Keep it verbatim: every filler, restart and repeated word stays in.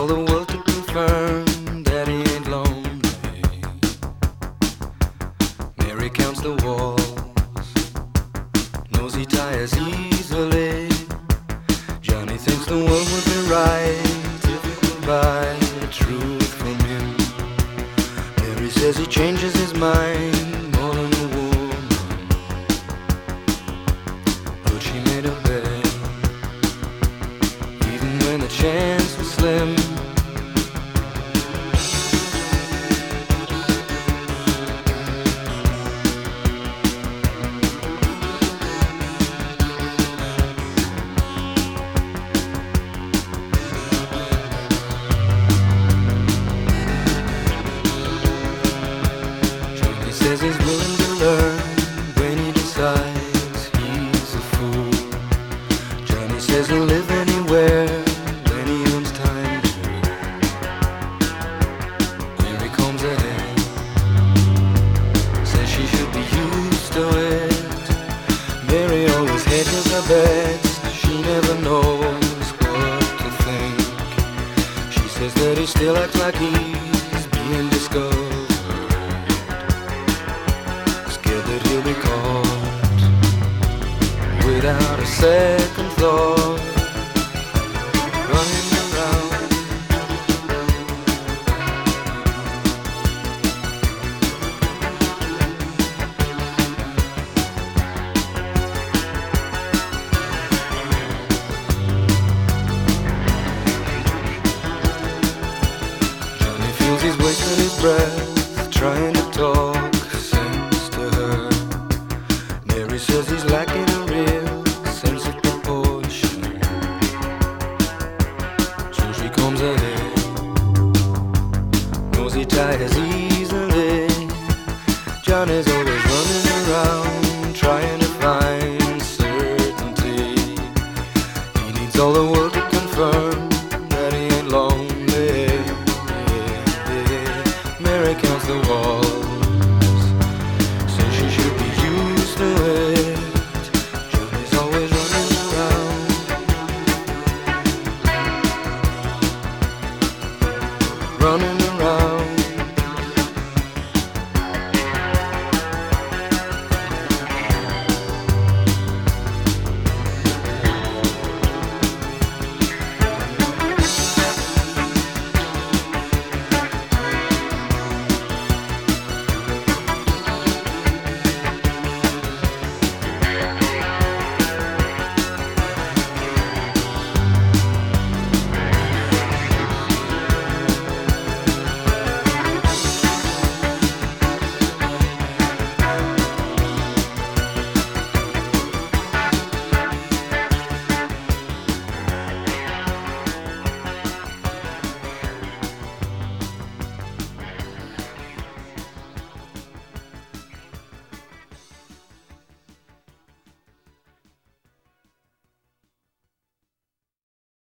all the world to confirm that he ain't lonely. Mary counts the walls, knows he tires easily. Johnny thinks the world would be right if he could buy the truth from him. Mary says he changes his mind more than a woman, but she made a bet, even when the chance was slim. Says he's willing to learn when he decides he's a fool. Johnny says he'll live anywhere when he owns time to. Here he comes ahead, says she should be used to it. Mary always hedges her bets, she never knows what to think. She says that he still acts like he's being discovered, that he'll be caught without a second thought, running around. Johnny feels he's wasting his breath trying to talk sense to her. Mary says he's lacking a real sense of proportion, so she comes ahead, knows he tires easily. Johnny's always running around trying to find certainty. He needs all the world to confirm that he ain't lonely. Mary counts the walls, says she should be used to it. Johnny's always running around, running